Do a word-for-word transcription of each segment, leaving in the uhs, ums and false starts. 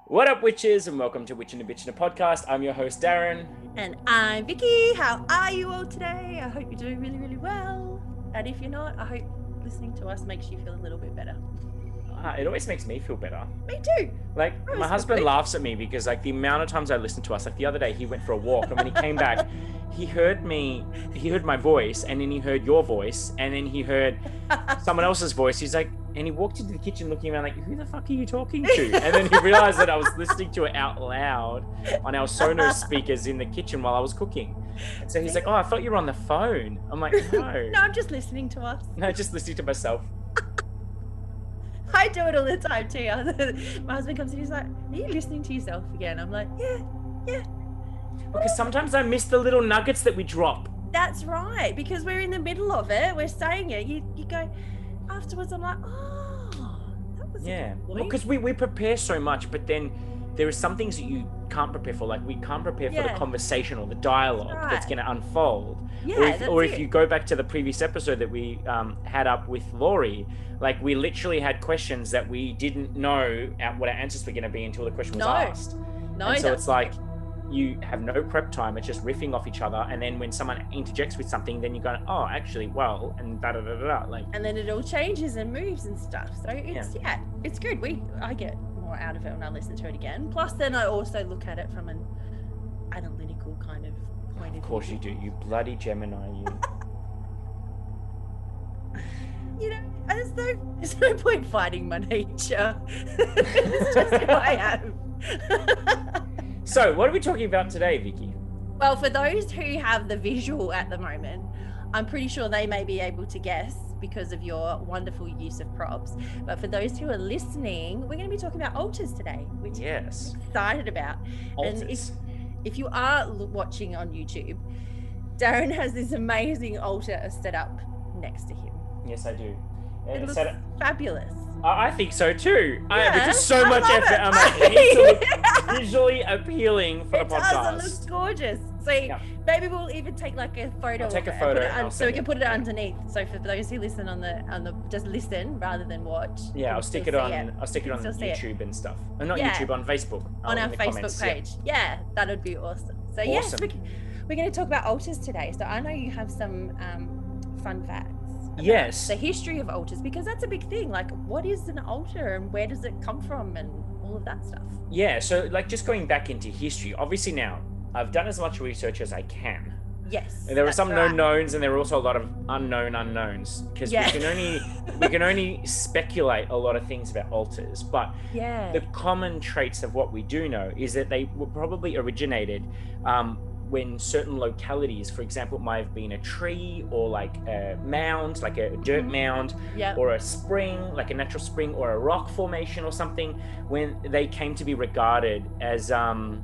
What up, witches, and welcome to Witch and a Bitch and a Podcast. I'm your host, Darren. And I'm Vicky. How are you all today? I hope you're doing really, really well. And if you're not, I hope listening to us makes you feel a little bit better. Uh, it always makes me feel better. Me too. Like, my husband laughs at me because, like, the amount of times I listen to us, like the other day, he went for a walk, and when he came back, he heard me, he heard my voice, and then he heard your voice, and then he heard someone else's voice. He's like, and he walked into the kitchen looking around like, who the fuck are you talking to? And then he realized that I was listening to it out loud on our Sonos speakers in the kitchen while I was cooking. And so he's like, oh, I thought you were on the phone. I'm like, no. No, I'm just listening to us. No, just listening to myself. I do it all the time too. My husband comes in, he's like, are you listening to yourself again? I'm like, yeah, yeah. Because sometimes I miss the little nuggets that we drop. That's right, because we're in the middle of it. We're saying it. You, you go, afterwards I'm like, oh, that was yeah. Well, because we, we prepare so much, but then there are some things that you can't prepare for. Like, we can't prepare yeah. for the conversation or the dialogue Right. that's going to unfold. Yeah, or if, that's or if it. you go back to the previous episode that we um, had up with Laurie, like, we literally had questions that we didn't know at what our answers were going to be until the question was No. asked. No, And so that's it's like, you have no prep time. It's just riffing off each other. And then when someone interjects with something, then you go, oh, actually, well, and da da da da. Like, and then it all changes and moves and stuff. So it's yeah, yeah it's good. We I get more out of it when I listen to it again. Plus, then I also look at it from an analytical kind of point of view. of course you do. You bloody Gemini, you. You know, there's no, there's no point fighting my nature. It's just who I am. So, what are we talking about today, Vicky? Well, for those who have the visual at the moment, I'm pretty sure they may be able to guess because of your wonderful use of props. But for those who are listening, we're going to be talking about altars today, which Yes. I'm excited about. Altars. And if, if you are l- watching on YouTube, Darren has this amazing altar set up next to him. Yes, I do. It Uh, looks so- fabulous. I I think so too. I, Yeah, because so I much love effort. it. I'm like, it needs to look visually appealing for It the does, podcast. it looks gorgeous. So Yeah. maybe we'll even take like a photo. I'll take a of it and photo put it and un- I'll so we send can it. put it underneath. So for those who listen on the on the just listen rather than watch. you Yeah, can I'll stick still it see on. I'll stick it You on can still see it. YouTube and stuff. Uh, not Yeah. YouTube, on Facebook. on uh, our in the Facebook comments. Yeah. page. Yeah, that would be awesome. So yes, Awesome. we, we're going to talk about altars today. So I know you have some um, fun facts. about Yes. The history of altars, because that's a big thing. Like, what is an altar and where does it come from and all of that stuff? Yeah. So, like, just going back into history. Obviously, now I've done as much research as I can. Yes. And there are that's some right. known knowns, and there are also a lot of unknown unknowns, because Yeah. we can only we can only speculate a lot of things about altars. But Yeah. the common traits of what we do know is that they were probably originated um, when certain localities, for example, it might have been a tree or like a mound, like a dirt Mhm. mound, yeah. or a spring, like a natural spring, or a rock formation or something, when they came to be regarded as um,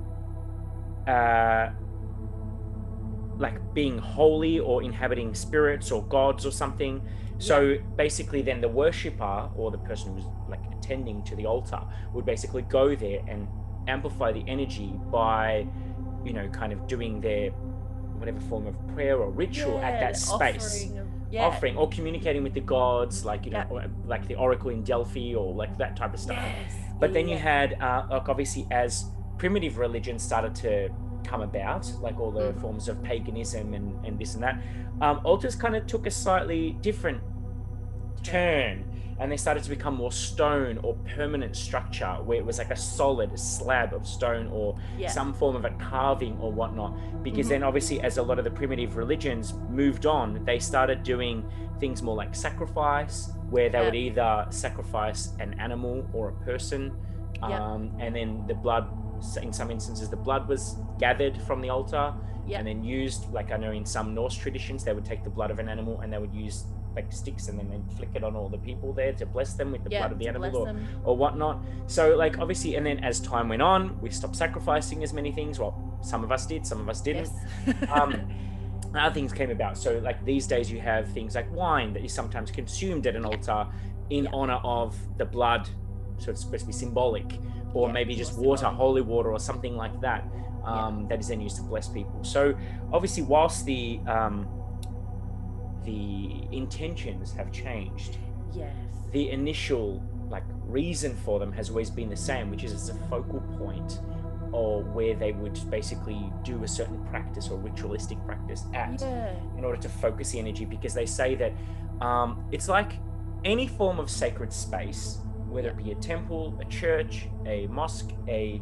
uh, like being holy or inhabiting spirits or gods or something. So basically then the worshipper or the person who's like attending to the altar would basically go there and amplify the energy by, you know, kind of doing their whatever form of prayer or ritual at Yeah, that the space. offering of- yeah. Offering or communicating with the gods, like, you know, Yeah. or, like the oracle in Delphi or like that type of stuff. Yes. But then you yeah. had, uh, like, obviously, as primitive religions started to come about, like all the Mm. forms of paganism and, and this and that, um, altars kind of took a slightly different turn, and they started to become more stone or permanent structure, where it was like a solid slab of stone or Yeah. some form of a carving or whatnot. Because Mhm. then, obviously, as a lot of the primitive religions moved on, they started doing things more like sacrifice, where they Yeah. would either sacrifice an animal or a person, Yeah. um, and then the blood, in some instances, the blood was gathered from the altar Yeah. and then used. Like, I know in some Norse traditions, they would take the blood of an animal and they would use like sticks and then they'd flick it on all the people there to bless them with the Yeah, blood of the to animal bless or, them. or whatnot. So, like, obviously, and then as time went on, we stopped sacrificing as many things. Well, some of us did, some of us didn't. Yes. um, other things came about. So, like, these days you have things like wine that is sometimes consumed at an altar in Yeah. honor of the blood. So it's supposed to be symbolic, or Yeah, maybe just more water, symbolic. holy water, or something like that. Um, that is then used to bless people. So obviously, whilst the um, the intentions have changed, Yes. the initial like reason for them has always been the same, which is it's a focal point, or where they would basically do a certain practice or ritualistic practice at Yeah. in order to focus the energy, because they say that um, it's like any form of sacred space, whether it be a temple, a church, a mosque, a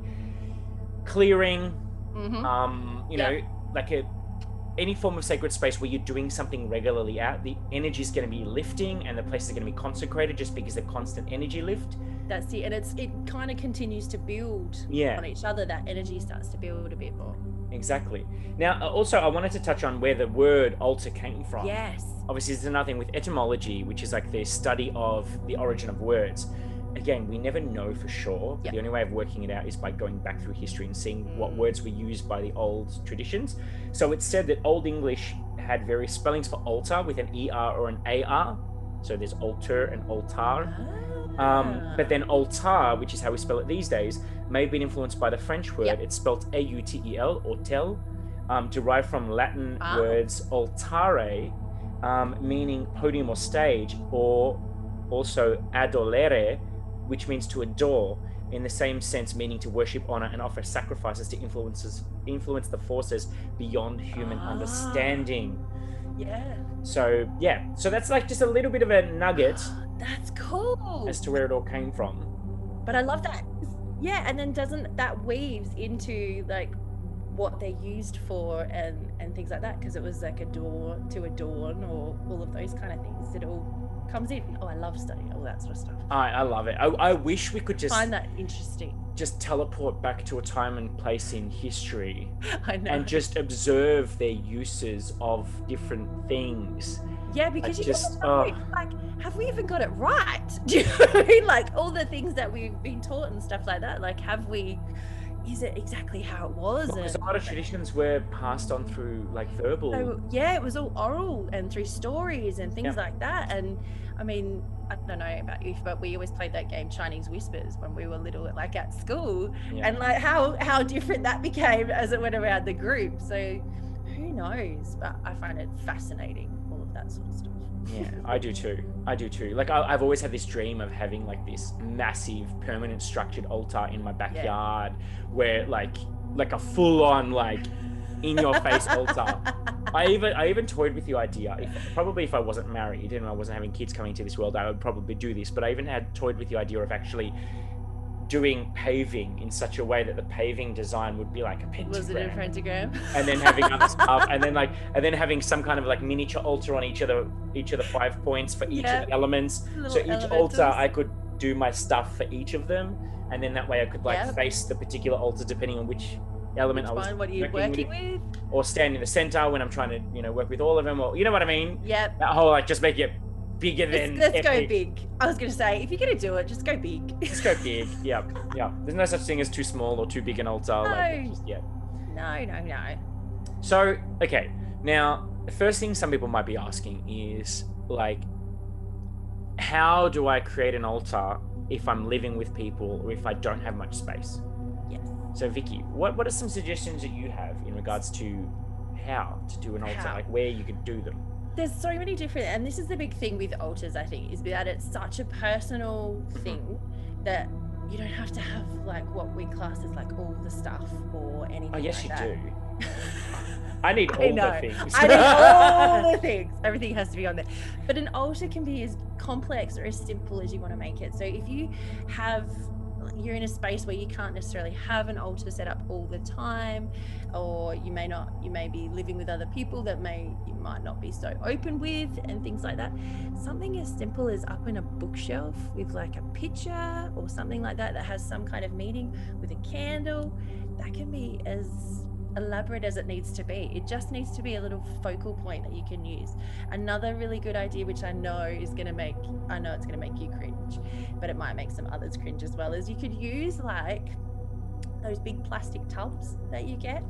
clearing, Mm-hmm. um, you Yeah. know, like a any form of sacred space where you're doing something regularly at, the energy is going to be lifting and the place is going to be consecrated just because the constant energy lift. That's it. And it's it kind of continues to build Yeah. on each other. That energy starts to build a bit more. Exactly. Now, uh, also, I wanted to touch on where the word altar came from. Yes. Obviously, it's another thing with etymology, which is like the study of the origin of words. Again, we never know for sure. Yep. The only way of working it out is by going back through history and seeing what words were used by the old traditions. So it's said that Old English had various spellings for altar with an E R or an A R. So there's altar and altar. Um, but then altar, which is how we spell it these days, may have been influenced by the French word. Yep. It's spelled A U T E L, or tel, um, derived from Latin Ah. words altare, um, meaning podium or stage, or also adolere, which means to adore, in the same sense, meaning to worship, honor, and offer sacrifices to influences influence the forces beyond human Ah. understanding. Yeah. So yeah, so that's like just a little bit of a nugget That's cool. as to where it all came from. But I love that. Yeah, and then doesn't that weaves into like what they're used for and and things like that, because it was like adorn to adorn or all of those kind of things. It all comes in. Oh, I love studying all that sort of stuff. I, I love it. I, I wish we could just Find that interesting. just teleport back to a time and place in history I know. and just observe their uses of different things. Yeah, because I you just- never know. oh. Like, have we even got it right? Do you know what I mean? Like all the things that we've been taught and stuff like that. Like, have we? Is it exactly how it was? Because a And- lot of traditions were passed on through like verbal. So, yeah, it was all oral and through stories and things Yeah. like that. And I mean, I don't know about you, but we always played that game Chinese Whispers when we were little, like at school, Yeah. and like how how different that became as it went around the group. So who knows? But I find it fascinating, all of that sort of stuff. Yeah, I do too. I do too. Like I, I've always had this dream of having like this massive, permanent, structured altar in my backyard, where like like a full-on like in-your-face altar. I even I even toyed with the idea. If, probably if I wasn't married and I wasn't having kids coming into this world, I would probably do this. But I even had toyed with the idea of actually doing paving in such a way that the paving design would be like a pentagram. Was it a pentagram? And then having other stuff, and then like, and then having some kind of like miniature altar on each of the each of the five points for each Yeah. of the elements. Little So each altar, elementals. I could do my stuff for each of them, and then that way I could like Yeah. face the particular altar depending on which element Which I was one? What are you working working with? or stand in the center when I'm trying to, you know, work with all of them, or you know what I mean. Yep. That whole like just make it bigger Let's, than. let's go epic. big. I was gonna say, if you're gonna do it, just go big. Just go big. Yeah, yeah. There's no such thing as too small or too big an altar. Like, No. just, yeah. No, no, no. So, okay, now the first thing some people might be asking is like, how do I create an altar if I'm living with people or if I don't have much space? Yes. So, Vicky, what, what are some suggestions that you have in regards to how to do an altar, How? like where you could do them? There's so many different, and this is the big thing with altars, I think, is that it's such a personal Mm-hmm. thing that you don't have to have like what we class as like all the stuff or anything. Oh, yes, like you that. do. I need I all know. the things. I need all the things. Everything has to be on there. But an altar can be as complex or as simple as you want to make it. So if you have, you're in a space where you can't necessarily have an altar set up all the time, or you may not, you may be living with other people that may, you might not be so open with and things like that. Something as simple as up in a bookshelf with like a picture or something like that that has some kind of meaning with a candle, that can be as elaborate as it needs to be. It just needs to be a little focal point that you can use. Another really good idea, which I know is going to make, I know it's going to make you cringe, but it might make some others cringe as well, is you could use like those big plastic tubs that you get.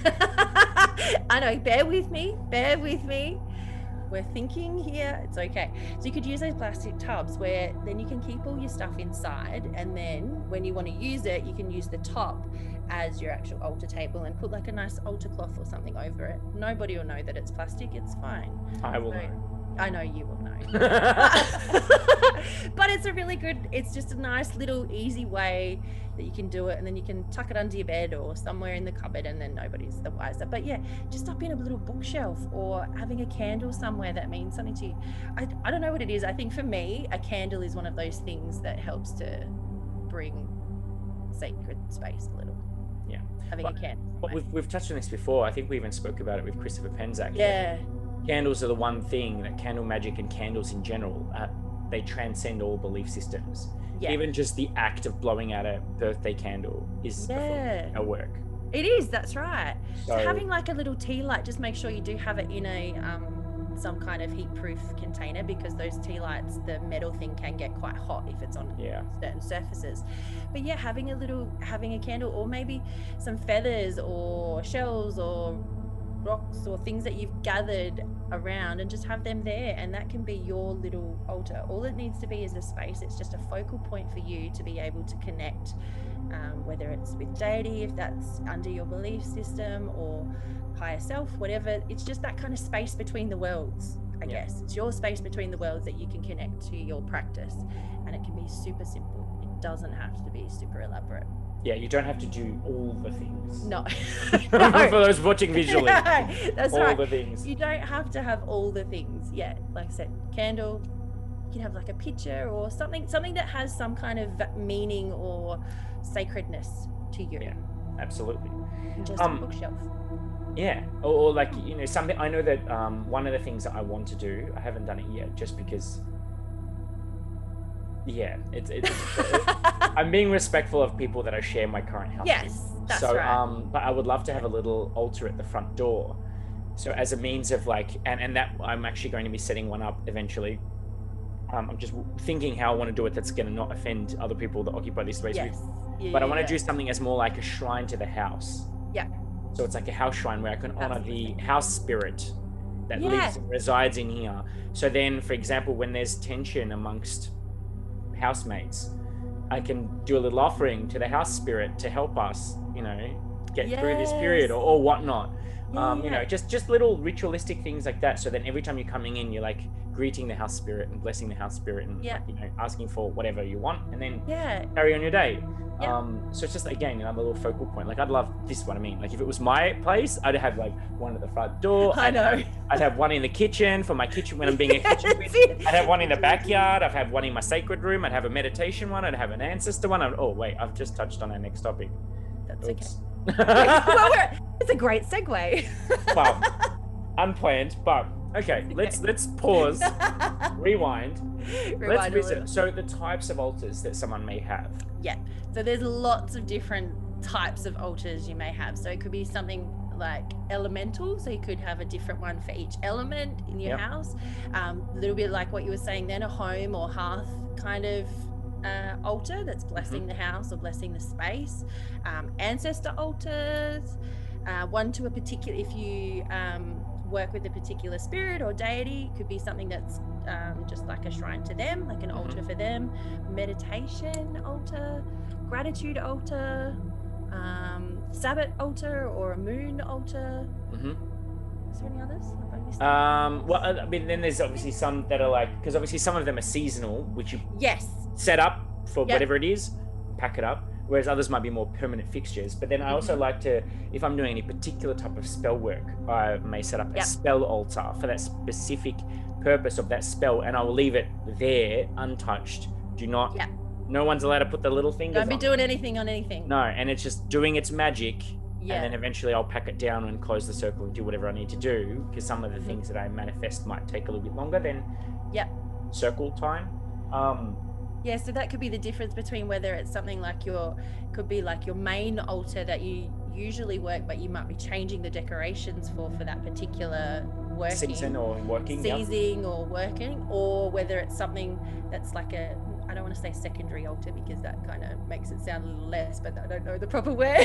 I know, bear with me, bear with me. We're thinking here, it's okay. So you could use those plastic tubs where then you can keep all your stuff inside, and then when you want to use it, you can use the top as your actual altar table and put like a nice altar cloth or something over it. Nobody will know that it's plastic, it's fine. I will So- know. I know you will know. but it's a really good, it's just a nice little easy way that you can do it, and then you can tuck it under your bed or somewhere in the cupboard, and then nobody's the wiser. But yeah, just up in a little bookshelf or having a candle somewhere that means something to you. I, I don't know what it is. I think for me, a candle is one of those things that helps to bring sacred space a little. Yeah, having but, a candle. But we've, we've touched on this before. I think we even spoke about it with Christopher Penzak. Yeah. Candles are the one thing that candle magic and candles in general, uh, they transcend all belief systems. Yeah. Even just the act of blowing out a birthday candle is yeah. a work. It is, that's right. So, so having like a little tea light, just make sure you do have it in a um, some kind of heat-proof container, because those tea lights, the metal thing can get quite hot if it's on yeah. certain surfaces. But yeah, having a little, having a candle, or maybe some feathers or shells or rocks or things that you've gathered around, and just have them there, and that can be your little altar. All it needs to be is a space. It's just a focal point for you to be able to connect, um, whether it's with deity, if that's under your belief system, or higher self, whatever. It's just that kind of space between the worlds, I yeah. guess. It's your space between the worlds that you can connect to your practice, and it can be super simple. It doesn't have to be super elaborate. Yeah, you don't have to do all the things. No. no. For those watching visually. No, that's all right. the things. You don't have to have all the things. Yeah, like I said, candle. You can have like a picture or something, something that has some kind of meaning or sacredness to you. Yeah, absolutely. And just um, a bookshelf. Yeah, or, or like, you know, something. I know that um, one of the things that I want to do, I haven't done it yet, just because. Yeah, it's, it's it, I'm being respectful of people that I share my current house yes, with. That's so, right. um, but I would love to have a little altar at the front door. So as a means of like, and, and that I'm actually going to be setting one up eventually. Um, I'm just thinking how I want to do it that's going to not offend other people that occupy this space. Yes. With. Yeah, but I yeah, want to yeah. do something as more like a shrine to the house. Yeah. So it's like a house shrine where I can honor the house spirit that yeah. lives and resides in here. So then, for example, when there's tension amongst housemates, I can do a little offering to the house spirit to help us, you know, get yes. through this period, or, or whatnot. Yeah, um, yeah. You know, just just little ritualistic things like that. So then every time you're coming in, you're like greeting the house spirit and blessing the house spirit, and yeah. like, you know, asking for whatever you want, and then yeah. carry on your day. Yeah. Um, so it's just, again, another little focal point. Like, I'd love this is what I mean. Like, if it was my place, I'd have like one at the front door. I I'd know. Have, I'd have one in the kitchen for my kitchen when I'm being a kitchen bitch. I'd have one in the backyard. I'd have one in my sacred room. I'd have a meditation one. I'd have an ancestor one. I'd, oh, wait, I've just touched on our next topic. That's Oops. okay. Well, we're, it's a great segue. Well, unplanned, but okay, let's let's pause, rewind. Rewind let's a visit. little. So the types of altars that someone may have. Yeah. So there's lots of different types of altars you may have. So it could be something like elemental. So you could have a different one for each element in your Yep. house. Um, a little bit like what you were saying then, a home or hearth kind of uh, altar that's blessing Mhm. the house or blessing the space. Um, ancestor altars, uh, one to a particular, if you um, work with a particular spirit or deity, it could be something that's um, just like a shrine to them, like an Mhm. altar for them. Meditation altar, gratitude altar, um, Sabbath altar, or a moon altar. Mm-hmm. Is there any others? Have I missed any? Um, well, I mean, then there's obviously some that are like, because obviously some of them are seasonal, which you Yes. set up for Yep. whatever it is, pack it up. Whereas others might be more permanent fixtures. But then I also Mhm. like to, if I'm doing any particular type of spell work, I may set up a Yep. spell altar for that specific purpose of that spell, and I will leave it there untouched. Do not. Yep. No one's allowed to put the little fingers. Don't be on doing anything on anything. No, and it's just doing its magic. Yeah. And then eventually I'll pack it down and close the circle and do whatever I need to do, because some of the Mhm. things that I manifest might take a little bit longer than Yep. circle time. Um, Yeah, so that could be the difference between whether it's something like your, could be like your main altar that you usually work, but you might be changing the decorations for for that particular working season or working. Yep. season or working, or whether it's something that's like a, I don't want to say secondary altar because that kind of makes it sound a little less, but I don't know the proper word.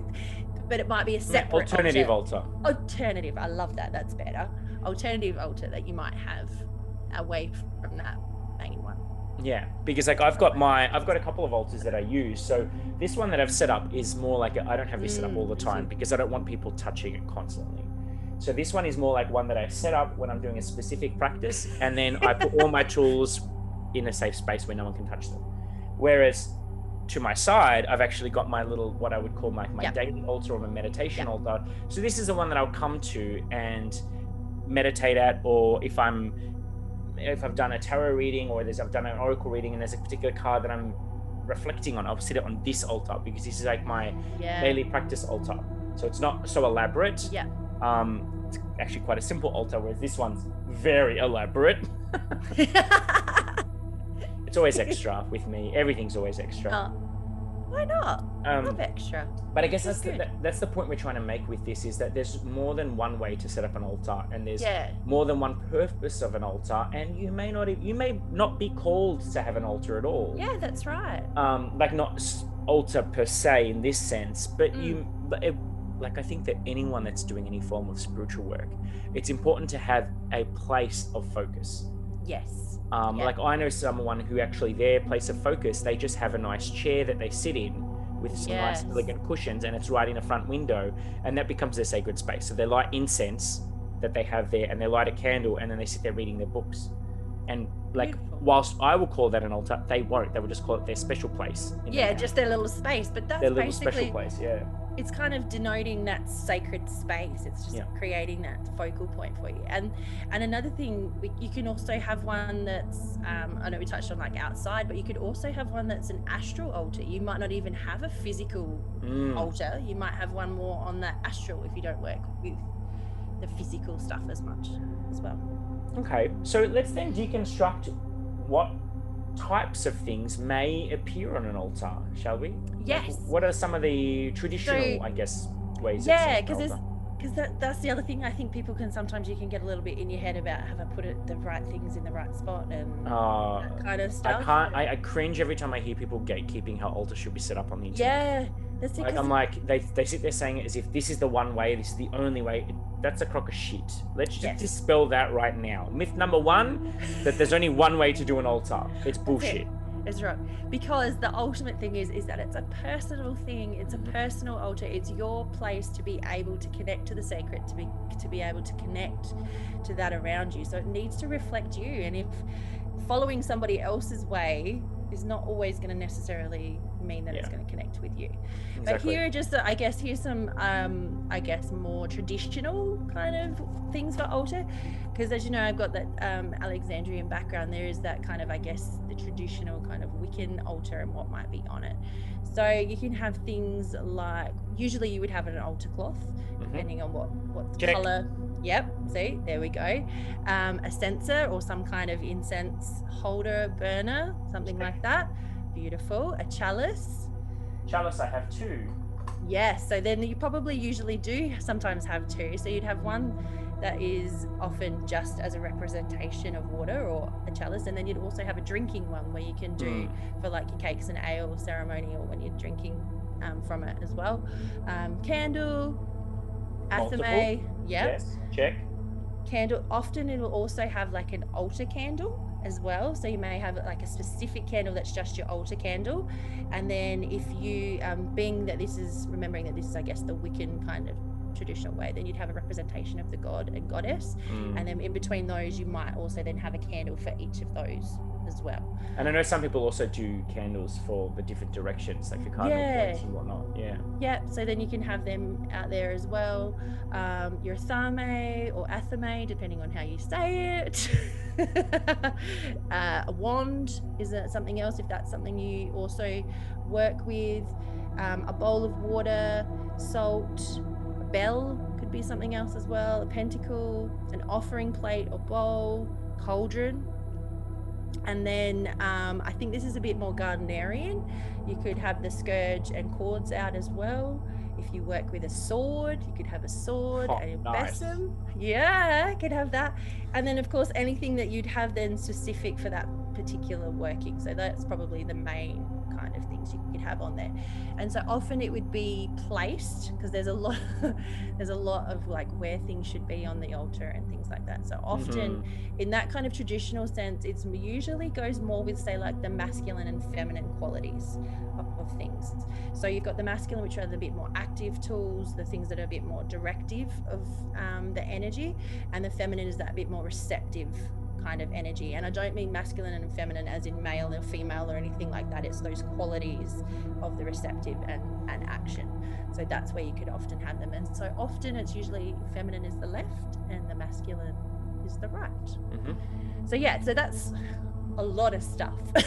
But it might be a separate Alternative altar. altar. Alternative, I love that. That's better. Alternative altar that you might have away from that main one. Yeah, because like I've got my, I've got a couple of altars that I use. So this one that I've set up is more like, a, I don't have this set up all the time because I don't want people touching it constantly. So this one is more like one that I set up when I'm doing a specific practice, and then I put all my tools in a safe space where no one can touch them. Whereas to my side, I've actually got my little, what I would call my, my Yep. daily altar or my meditation Yep. altar. So this is the one that I'll come to and meditate at, or if I'm, if I've done a tarot reading or there's, I've done an oracle reading and there's a particular card that I'm reflecting on, I'll sit it on this altar because this is like my Yeah. daily practice altar. So it's not so elaborate. Yeah. Um, it's actually quite a simple altar, whereas this one's very elaborate. It's always extra with me. Everything's always extra. Oh, why not? Um, Love extra. But I guess That's that's the, good. that, that's the point we're trying to make with this, is that there's more than one way to set up an altar, and there's Yeah. more than one purpose of an altar, and you may not e- you may not be called to have an altar at all. Yeah, that's right. Um, like not s- altar per se in this sense, but Mm. you but it, like I think that anyone that's doing any form of spiritual work, it's important to have a place of focus. Yes. Um, Yeah. Like I know someone who actually their place of focus, they just have a nice chair that they sit in with some Yes. nice elegant cushions, and it's right in a front window, and that becomes their sacred space. So they light incense that they have there, and they light a candle, and then they sit there reading their books. And like, Beautiful. whilst I will call that an altar, they won't. They will just call it their special place. in their Yeah, house. just their little space. But that's their little basically, special place. Yeah. it's kind of denoting that sacred space. It's just Yeah. creating that focal point for you. And and another thing, we- you can also have one that's, um, I know we touched on like outside, but you could also have one that's an astral altar. You might not even have a physical Mm. altar. You might have one more on that astral if you don't work with the physical stuff as much as well. Okay, so let's then deconstruct what types of things may appear on an altar, shall we? Like, Yes. what are some of the traditional, So- I guess, ways? of Yeah, setting an because there's altar? because that, that's the other thing. I think people can sometimes, you can get a little bit in your head about have I put it, the right things in the right spot and Uh, that kind of I stuff. can't. I, I cringe every time I hear people gatekeeping how altars should be set up on the internet. Yeah, that's it. Like 'cause- I'm like they they sit there saying it as if this is the one way, this is the only way. That's a crock of shit. Let's just Yes. dispel that right now. Myth number one, that there's only one way to do an altar. It's bullshit. It's right, because the ultimate thing is is that it's a personal thing. It's a Mhm. personal altar. It's your place to be able to connect to the sacred, to be to be able to connect to that around you. So it needs to reflect you. And if following somebody else's way is not always going to necessarily mean that it's Yeah. going to connect with you. But Exactly. here are just, uh, I guess, here's some, um, I guess, more traditional kind of things for altar. Because as you know, I've got that um, Alexandrian background. There is that kind of, I guess, the traditional kind of Wiccan altar and what might be on it. So you can have things like, usually you would have an altar cloth, Mhm. depending on what, what Check. color. Yep, see, there we go. Um, a censer or some kind of incense holder, burner, something like that. Beautiful. A chalice. Chalice, I have two. Yes, so then you probably usually do sometimes have two. So you'd have one that is often just as a representation of water or a chalice, and then you'd also have a drinking one where you can do Mm. for like your cakes and ale ceremony or when you're drinking um, from it as well. Um, candle, Multiple? athame, yeah. Yes. Check. Candle, often it will also have like an altar candle as well. So you may have like a specific candle that's just your altar candle. And then if you, um, being that this is, remembering that this is, I guess, the Wiccan kind of traditional way, then you'd have a representation of the god and goddess. Mm. And then in between those, you might also then have a candle for each of those as well. And I know some people also do candles for the different directions, like for cardinal Yeah. points and whatnot. Yeah. Yeah, so then you can have them out there as well. Um, your athame or athame, depending on how you say it. uh, a wand is it something else if that's something you also work with. Um, a bowl of water, salt, a bell could be something else as well. A pentacle, an offering plate or bowl, cauldron. And then um, I think this is a bit more Gardnerian. You could have the scourge and cords out as well. If you work with a sword, you could have a sword Oh, and a nice. besom. Yeah, could have that. And then of course anything that you'd have then specific for that particular working. So that's probably the main kind of things you could have on there. And so often it would be placed because there's a lot there's a lot of like where things should be on the altar and things like that. So often Mhm. in that kind of traditional sense, it's usually goes more with say like the masculine and feminine qualities of, of things. So you've got the masculine, which are the bit more active tools, the things that are a bit more directive of um, the energy, and the feminine is that bit more receptive kind of energy. And I don't mean masculine and feminine as in male or female or anything like that. It's those qualities of the receptive and, and action. So that's where you could often have them. And so often it's usually feminine is the left and the masculine is the right. Mm-hmm. So yeah, so that's a lot of stuff. a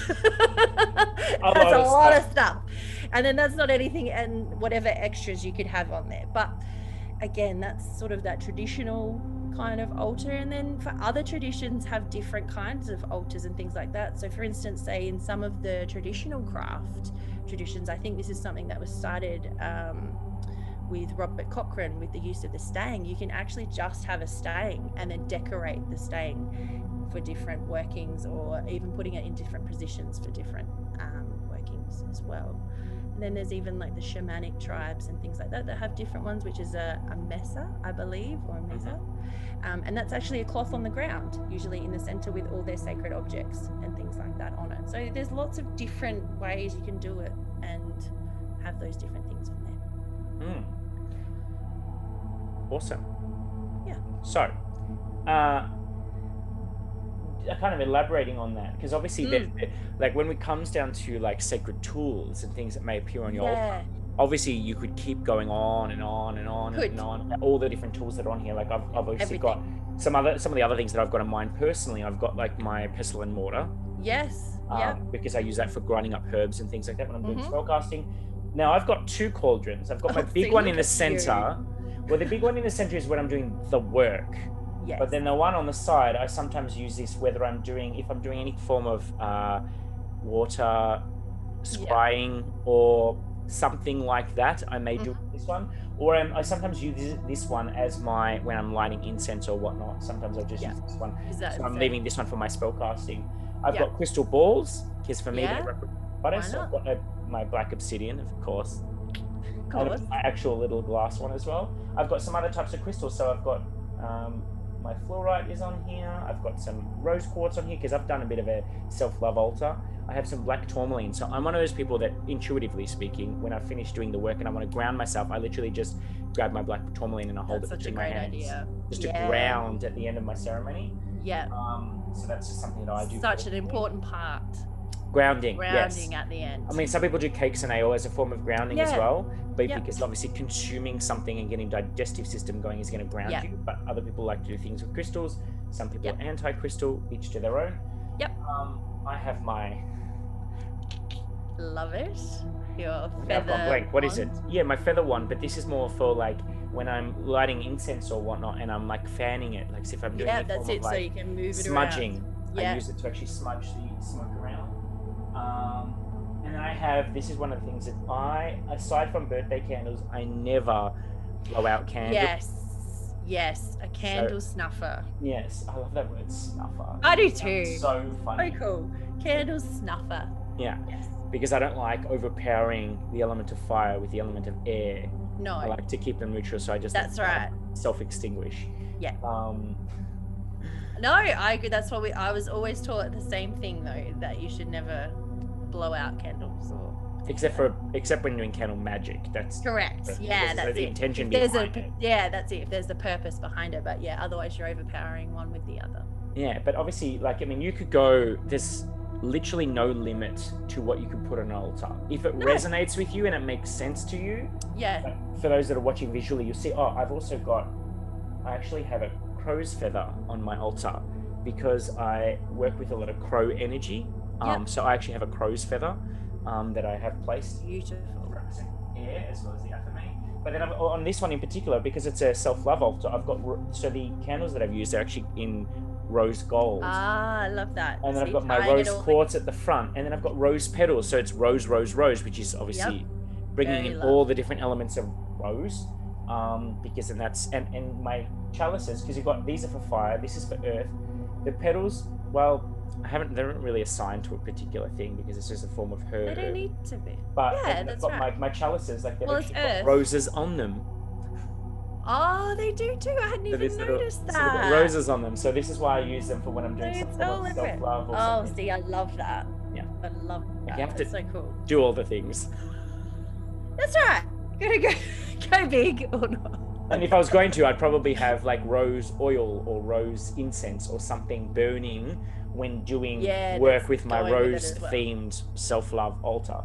that's lot, a of, lot stuff. of stuff. And then that's not anything, and whatever extras you could have on there. But again, that's sort of that traditional kind of altar. And then for other traditions have different kinds of altars and things like that. So for instance, say in some of the traditional craft traditions, I think this is something that was started um, with Robert Cochrane with the use of the staying. You can actually just have a staying and then decorate the staying for different workings, or even putting it in different positions for different um, workings as well. And then there's even like the shamanic tribes and things like that that have different ones, which is a, a mesa, I believe, or a mesa. Um, and that's actually a cloth on the ground, usually in the center with all their sacred objects and things like that on it. So there's lots of different ways you can do it and have those different things on there. Mm. Awesome. Yeah. So, uh, kind of elaborating on that, because obviously Mm. there, like when it comes down to like sacred tools and things that may appear on your Yeah. altar, obviously you could keep going on and on and on Could. and on, all the different tools that are on here. Like I've, I've obviously Everything. got some other some of the other things that I've got in mind personally. I've got like my pestle and mortar, Yes. um, Yeah. because I use that for grinding up herbs and things like that when I'm doing Mhm. spellcasting. Now I've got two cauldrons. I've got my Oh, big see, one in look the at you. center. Well, the big one in the center is when I'm doing the work. Yes. But then the one on the side, I sometimes use this whether I'm doing, if I'm doing any form of uh, water scrying or something like that, I may do Mhm. this one. Or um, I sometimes use this, this one as my, when I'm lighting incense or whatnot. Sometimes I'll just Yeah. use this one. Is that So I'm so- leaving this one for my spell casting. I've Yeah. got crystal balls, because for me, Yeah. they represent goddess. Why So I've not? got a, my black obsidian, of course. Of And course. my actual little glass one as well. I've got some other types of crystals. So I've got um, my fluorite is on here. I've got some rose quartz on here because I've done a bit of a self-love altar. I have some black tourmaline. So I'm one of those people that, intuitively speaking, when I finish doing the work and I want to ground myself, I literally just grab my black tourmaline and I hold That's it such a between my great hands, idea. just Yeah. to ground at the end of my ceremony. Yeah. Um, so that's just something that I do. Such an personally. important part. grounding. Grounding Yes. at the end. I mean, some people do cakes and ale as a form of grounding as Yeah. well, but Yeah. because obviously consuming something and getting digestive system going is going to ground Yeah. you. But other people like to do things with crystals. Some people Yep. are anti-crystal, each to their own. Yep. Um, I have my. Love it. Your I've feather. gone blank. What is it? wand. Yeah, my feather one. But this is more for like when I'm lighting incense or whatnot, and I'm like fanning it, like as if I'm doing Yeah, any that's form it. of So like you can move it smudging. around. I Yeah. use it to actually smudge the smoke around. Um, and then I have, this is one of the things that I, aside from birthday candles, I never blow out candles. Yes. Yes. A candle snuffer. Yes, I love that word, snuffer. I do It sounds too. So funny. Oh, cool. Candle snuffer. Yeah, Yes. because I don't like overpowering the element of fire with the element of air. No. I like to keep them neutral, so I just That's like, right. self-extinguish. Yeah. Um, No, I agree. That's what we. I was always taught the same thing though, that you should never blow out candles or. except for except when doing candle magic. That's Correct. because Yeah, there's that's the it. intention If there's a behind it. yeah, that's it. If there's a purpose behind it, but yeah, otherwise you're overpowering one with the other. Yeah, but obviously, like, I mean, you could go, there's literally no limit to what you could put on an altar. If it No. resonates with you and it makes sense to you, Yeah. like, for those that are watching visually, you'll see, oh, I've also got, I actually have a crow's feather on my altar because I work with a lot of crow energy. Um, Yep. So I actually have a crow's feather um, that I have placed Beautiful. represent air as well as the earth. But then I've, on this one in particular, because it's a self-love altar, I've got, ro- so the candles that I've used are actually in rose gold. Ah, I love that. And then See, I've got my tying it rose all quartz at the front, and then I've got rose petals. So it's rose, rose, rose, which is obviously bringing Very in lovely. all the different elements of rose. Um, because then that's and and my chalices, because you've got these are for fire, this is for earth. The petals, well, I haven't. They're not really assigned to a particular thing because it's just a form of herb. They don't need to be. But Yeah, then I've that's got right. my, my chalices, like they've Well, it's actually got earth. roses on them. Oh, they do too. I hadn't So even this little- noticed so that. they've got roses on them. So this is why I use them for when I'm doing So some it's form all of over it. self-love or Oh, something. see, I love that. Yeah. I love that. you have That's to- so cool. Do all the things. That's right. Gotta go, go big or not. And if I was going to, I'd probably have like rose oil or rose incense or something burning when doing Yeah, work that's with my going with it rose as well. themed self-love altar.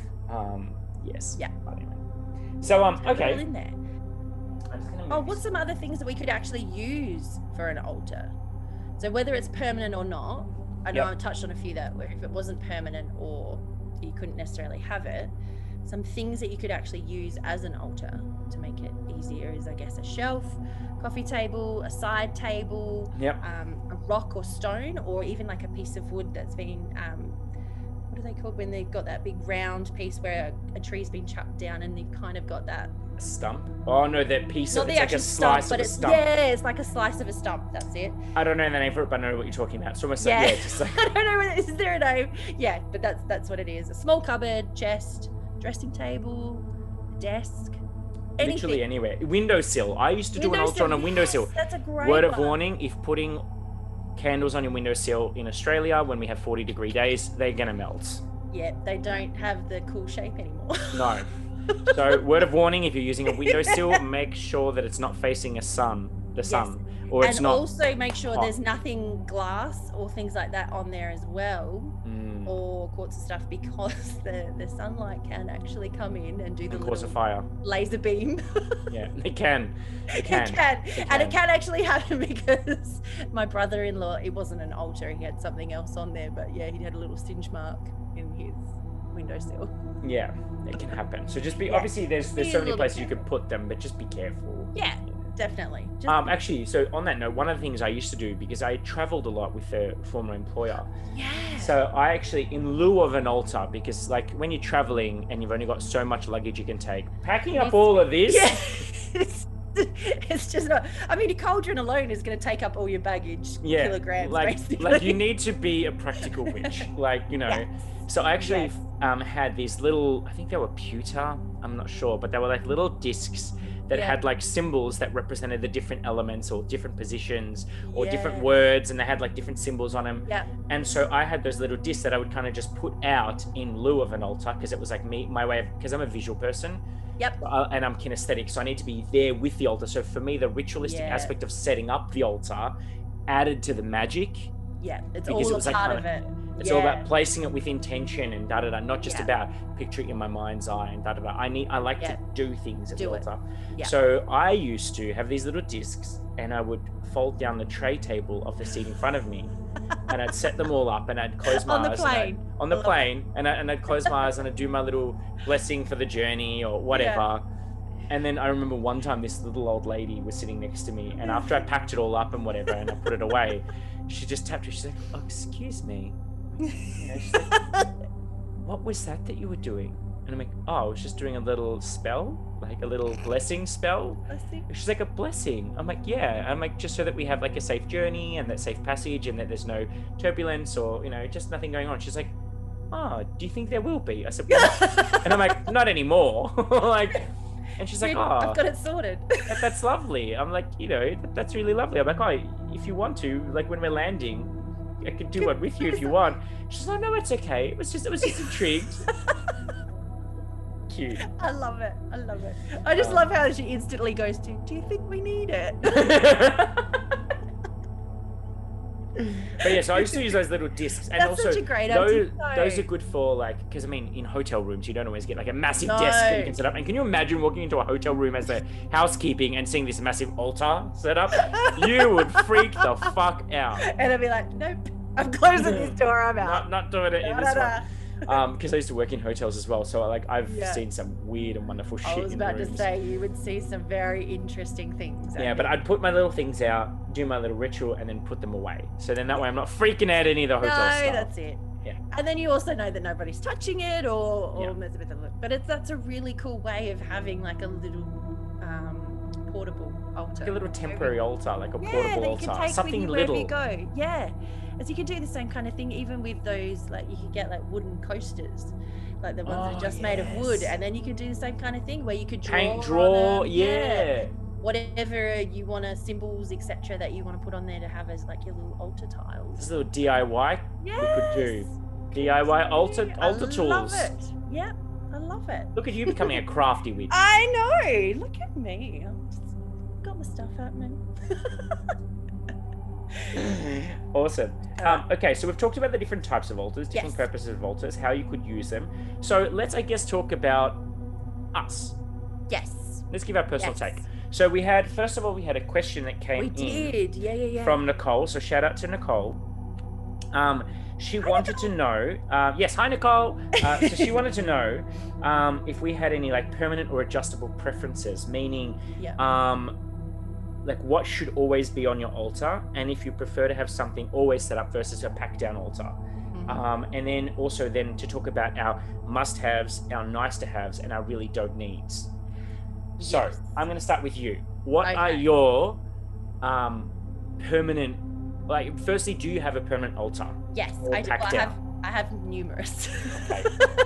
Um, yes. Yeah. Anyway. So, um, Put it all okay. in there. I'm just gonna Oh, move what's some other things that we could actually use for an altar? So whether it's permanent or not, I know Yep. I touched on a few that where if it wasn't permanent or you couldn't necessarily have it, some things that you could actually use as an altar to make it easier is, I guess, a shelf, coffee table, a side table, Yep. um, a rock or stone, or even like a piece of wood that's been, um, what are they called when they've got that big round piece where a, a tree's been chopped down and you've kind of got that, A stump. Oh no, that piece not of the it's like a actual stump, slice but of a it's, stump. yeah, it's like a slice of a stump, that's it. I don't know the name for it, but I know what you're talking about. It's almost Yeah, like, yeah, just like I don't know what, is there a name? Yeah, but that's that's what it is. A small cupboard, chest, dressing table, desk, anything. literally anywhere. Windowsill. I used to do an altar on a Windowsill, windowsill. yes, that's a great Word of one. warning, if putting candles on your windowsill in Australia when we have forty degree days, they're gonna melt. Yeah, they don't have the cool shape anymore. No. So word of warning, if you're using a windowsill, make sure that it's not facing a sun, the sun, or it's And not. also make sure hot. there's nothing glass or things like that on there as well, Mm, or quartz and stuff, because the, the sunlight can actually come in and do the and cause a little fire. laser beam. Yeah, it can. It can. It can. It And it can. can actually happen because my brother-in-law, it wasn't an altar, he had something else on there, but yeah, he had a little singe mark in his windowsill. Yeah, it can happen. So just be Yeah. obviously there's there's Be so a many little places you careful. could put them, but just be careful. Yeah, definitely. Just Um, actually, so on that note, one of the things I used to do, because I traveled a lot with a former employer, yeah. so I actually, in lieu of an altar, because like when you're traveling and you've only got so much luggage you can take, packing up Yes. all of this, Yeah. It's, it's just not. I mean, a cauldron alone is going to take up all your baggage, yeah, kilograms, like basically. like you need to be a practical witch, like you know. Yes. So I actually Yes. um had these little, I think they were pewter, I'm not sure, but they were like little discs that Yeah. had like symbols that represented the different elements or different positions or different Yeah. words, and they had like different symbols on them. Yeah. And so I had those little discs that I would kind of just put out in lieu of an altar, because it was like me, my way of, because I'm a visual person. Yep. Uh, and I'm kinesthetic, so I need to be there with the altar. So for me, the ritualistic Yeah. aspect of setting up the altar added to the magic. Yeah, it's Because all it a was, like, part kinda- of it. It's yeah. all about placing it with intention and da da da, not just Yeah. about picturing it in my mind's eye and da da da. I need, I like Yeah. to do things at Do the it. altar. Yeah. So I used to have these little discs, and I would fold down the tray table of the seat in front of me, and I'd set them all up, and I'd close my On the eyes. and I'd- plane. on the Love it. plane, and, I, and I'd close my eyes and I'd do my little blessing for the journey or whatever. And then I remember one time this little old lady was sitting next to me, and after I packed it all up and whatever, and I put it away, she just tapped me. She's like, "Oh, excuse me." You know, she's like, "What was that that you were doing?" And I'm like, "Oh, I was just doing a little spell, like a little blessing spell." Blessing. She's like, "A blessing?" I'm like, "Yeah." I'm like, "Just so that we have like a safe journey and that safe passage, and that there's no turbulence or you know, just nothing going on." She's like, "Oh, do you think there will be?" I said, "What?" And I'm like, "Not anymore." Like, and she's like, Dude, "Oh, I've got it sorted. that, that's lovely." I'm like, "You know, that, that's really lovely." I'm like, "Oh, if you want to, like when we're landing, I could do one with you if you want." She's like, "No, it's okay. It was just, it was just intrigued." Cute. I love it. I love it. I just Um, love how she instantly goes to, "Do you think we need it?" But yeah, so I used to use those little discs, and That's also such a great those, idea, those though. are good for like, because I mean, in hotel rooms you don't always get like a massive No. desk that you can set up. And can you imagine walking into a hotel room as a housekeeping and seeing this massive altar set up? You would freak the fuck out. And I'd be like, "Nope, I'm closing this door. I'm Not, out." not doing it in Da, this da, one. da. Um, because I used to work in hotels as well, so like I've Yeah. seen some weird and wonderful shit I was in the about to rooms. say you would see some very interesting things. Yeah, but I'd put my little things out, do my little ritual, and then put them away. So then that way I'm not freaking out any of the no, hotel stuff. that's it. Yeah. And then you also know that nobody's touching it or or Yeah. mess with it. But it's that's a really cool way of having like a little um, portable altar. Like a little temporary altar, like a yeah, portable that you altar, can take something with you wherever little. you go. Yeah, as you can do the same kind of thing even with those, like you could get like wooden coasters, like the ones that Oh, are just made of wood, yes. and then you can do the same kind of thing where you could draw Paint, on draw, them. yeah. Whatever you want to, symbols, et cetera, that you want to put on there to have as like your little altar tiles. This little D I Y Yes. we could do. D I Y altar I altar love tools. it. Yep, I love it. Look at you becoming a crafty witch. I know. Look at me. I'm just other stuff happening. Awesome. Um, okay, so we've talked about the different types of altars, different Yes. purposes of altars, how you could use them. So let's, I guess, talk about us. Yes. Let's give our personal Yes. take. So we had, first of all, we had a question that came We in did. Yeah, yeah, yeah. from Nicole. So shout out to Nicole. Um, she Hi, wanted to know, uh, yes, hi Nicole. Uh, so she wanted to know um, if we had any like permanent or adjustable preferences, meaning Yeah. um, like what should always be on your altar, and if you prefer to have something always set up versus a packed down altar. Mhm. Um, and then also then to talk about our must-haves, our nice-to-haves, and our really don't needs. So Yes. I'm going to start with you. What are Okay. your um, permanent? Like, firstly, do you have a permanent altar? Yes, or I do. packed Well, I have. down? I have numerous. Okay.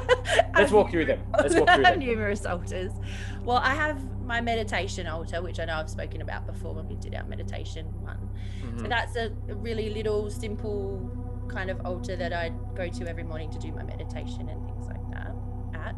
I Let's have walk through them. Let's walk through I have them. numerous altars. Well, I have my meditation altar, which I know I've spoken about before when we did our meditation one. So Mhm. that's a a really little, simple kind of altar that I go to every morning to do my meditation and things like that at.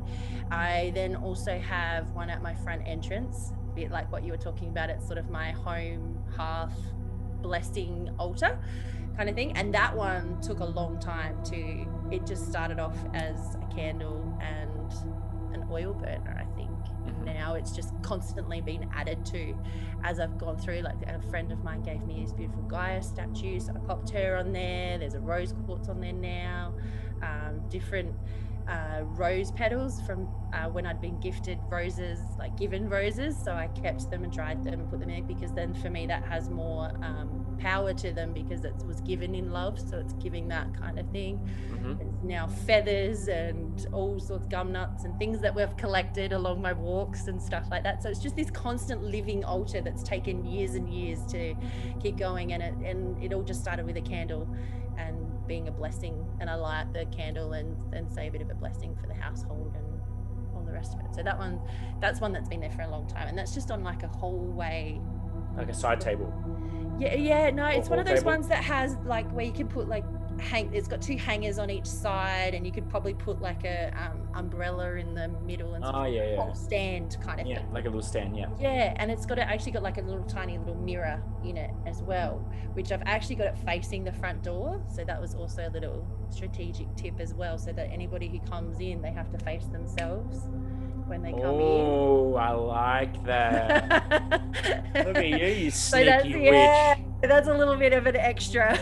I then also have one at my front entrance, a bit like what you were talking about. It's sort of my home hearth blessing altar kind of thing. And that one took a long time to, it just started off as a candle and an oil burner, I think. Mhm. Now it's just constantly been added to as I've gone through. Like a friend of mine gave me these beautiful Gaia statues, so I popped her on there. There's a rose quartz on there now, um, different uh, rose petals from uh, when I'd been gifted roses, like given roses, so I kept them and dried them and put them in, because then for me that has more um, power to them, because it was given in love, so it's giving that kind of thing. Mhm. There's now feathers and all sorts of gum nuts and things that we've collected along my walks and stuff like that. So it's just this constant living altar that's taken years and years to keep going. And it and it all just started with a candle and being a blessing. And I light the candle and and say a bit of a blessing for the household and all the rest of it. So that one, that's one that's been there for a long time, and that's just on like a hallway. Like a side table. Yeah, yeah, no, it's Or one of hall those table? ones that has like where you can put like hang. It's got two hangers on each side, and you could probably put like a um, umbrella in the middle and sort Oh of yeah, yeah, whole stand kind of yeah, thing. like a little stand. Yeah. Yeah, and it's got a, actually got like a little tiny little mirror in it as well, which I've actually got it facing the front door. So that was also a little strategic tip as well, so that anybody who comes in, they have to face themselves when they come Oh, I like that. in. Look at you, you So that's, sneaky yeah, witch. that's a little bit of an extra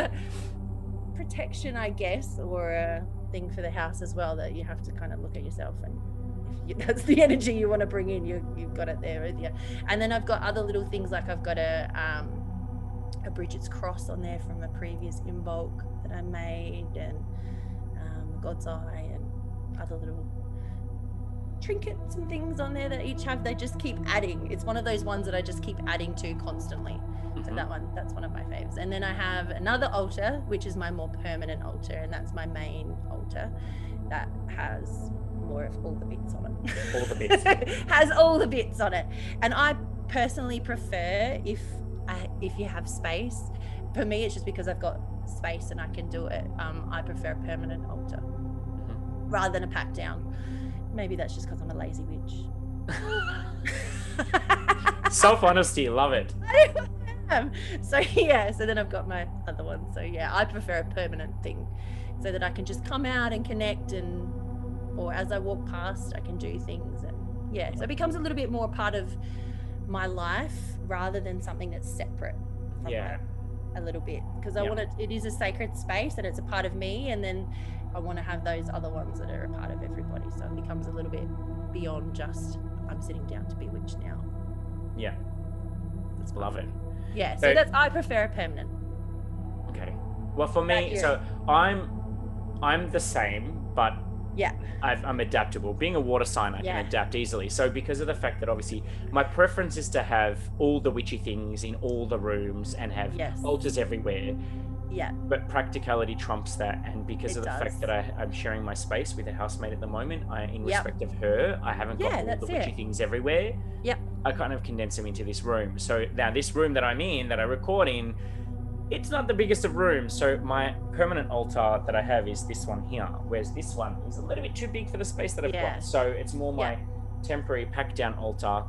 protection, I guess, or a thing for the house as well, that you have to kind of look at yourself, and if you, that's the energy you want to bring in, you, you've got it there with you. And then I've got other little things, like I've got a um, a Bridget's cross on there from a previous invoke that I made, and um, God's eye, and other little trinkets and things on there that each have, they just keep adding. It's one of those ones that I just keep adding to constantly. So Mhm. that one, that's one of my faves. And then I have another altar, which is my more permanent altar, and that's my main altar that has more of all the bits on it. All the bits. Has all the bits on it. And I personally prefer, if I, if you have space, for me it's just because I've got space and I can do it. Um, I prefer a permanent altar Mhm. rather than a pat down. Maybe that's just because I'm a lazy witch. Self honesty, love it. Um, so yeah, so then I've got my other one. So yeah, I prefer a permanent thing, so that I can just come out and connect, and or as I walk past, I can do things, and yeah, so it becomes a little bit more part of my life rather than something that's separate from Yeah. my, a little bit, because I Yeah. want it. It is a sacred space, and it's a part of me, and then I want to have those other ones that are a part of everybody. So it becomes a little bit beyond just I'm sitting down to bewitch now. Yeah. Love it. Yeah, so So- that's I prefer a permanent. Okay. Well, for About me, you? so I'm, I'm the same, but Yeah. I've, I'm adaptable. Being a water sign, I Yeah. can adapt easily. So because of the fact that obviously my preference is to have all the witchy things in all the rooms and have Yes. altars everywhere, Yeah. but practicality trumps that. And because It of the does. fact that I, I'm sharing my space with a housemate at the moment, I, in Yep. respect of her, I haven't got Yeah, all that's the witchy it. things everywhere. Yep. I kind of condense them into this room. So now this room that I'm in, that I record in, it's not the biggest of rooms. So my permanent altar that I have is this one here, whereas this one is a little bit too big for the space that I've Yeah. got. So it's more my Yeah. temporary pack down altar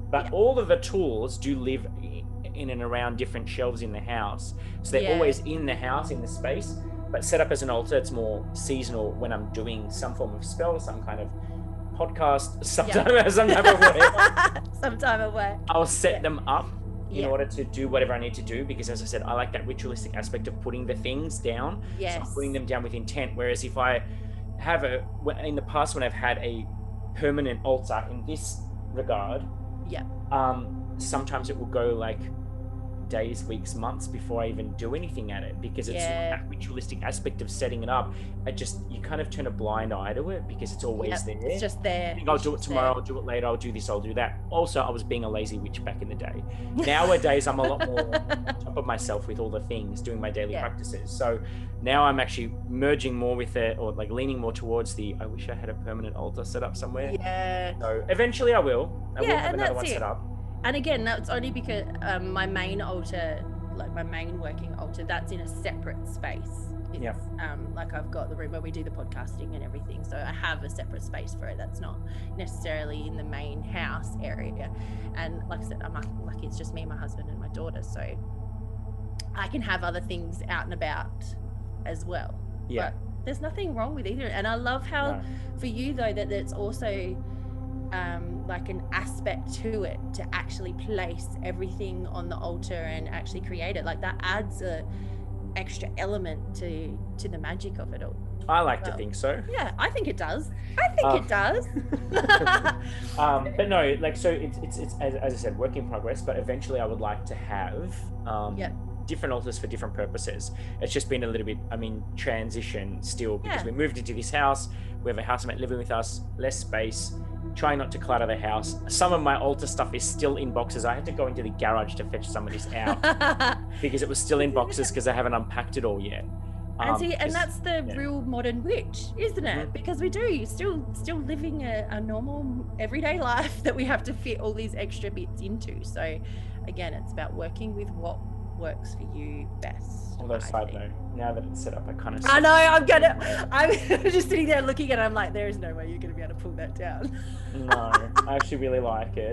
but Yeah. all of the tools do live in and around different shelves in the house. So they're Yeah. always in the house, in the space, but set up as an altar, it's more seasonal when I'm doing some form of spell, some kind of podcast, sometime, Yeah. some type of whatever. Sometime away. I'll set Yeah. them up in Yeah. order to do whatever I need to do, because as I said, I like that ritualistic aspect of putting the things down. Yes. So I'm putting them down with intent. Whereas if I have a, in the past when I've had a permanent altar in this regard, Yeah. um, sometimes it will go like days, weeks, months before I even do anything at it, because it's Yeah. that ritualistic aspect of setting it up. I just, you kind of turn a blind eye to it because it's always Yep. there. It's just there. I think I'll It's do it just tomorrow, there. I'll do it later, I'll do this, I'll do that. Also, I was being a lazy witch back in the day. Nowadays, I'm a lot more on top of myself with all the things, doing my daily Yeah. practices. So now I'm actually merging more with it, or like leaning more towards the, I wish I had a permanent altar set up somewhere. Yeah. So eventually I will. I will Yeah, have and another that's one it. set up. And again, that's only because um, my main altar, like my main working altar, that's in a separate space. It's, Yeah. Um, like I've got the room where we do the podcasting and everything, so I have a separate space for it. That's not necessarily in the main house area. And like I said, I'm lucky lucky it's just me, my husband, and my daughter, so I can have other things out and about as well. Yeah. But there's nothing wrong with either. And I love how No. for you though that it's also um, like an aspect to it to actually place everything on the altar and actually create it. Like that adds a extra element to to the magic of it all. I like to Well, think so. Yeah, I think it does. I think Um, it does. um, but no, like, so it's, it's, it's as, as I said, work in progress, but eventually I would like to have um, Yep. different altars for different purposes. It's just been a little bit, I mean, transition still, because Yeah. we moved into this house. We have a housemate living with us, less space, trying not to clutter the house. Some of my altar stuff is still in boxes. I had to go into the garage to fetch some of this out because it was still in boxes because I haven't unpacked it all yet. And Um, see, and because- that's the yeah. real modern witch, isn't it? Mhm. Because we do still still living a, a normal everyday life that we have to fit all these extra bits into. So again, it's about working with what works for you best. Although, I side think. note, now that it's set up, I kind of. I know, I'm gonna I'm just sitting there looking and I'm like, there is no way you're gonna be able to pull that down. No, I actually really like it.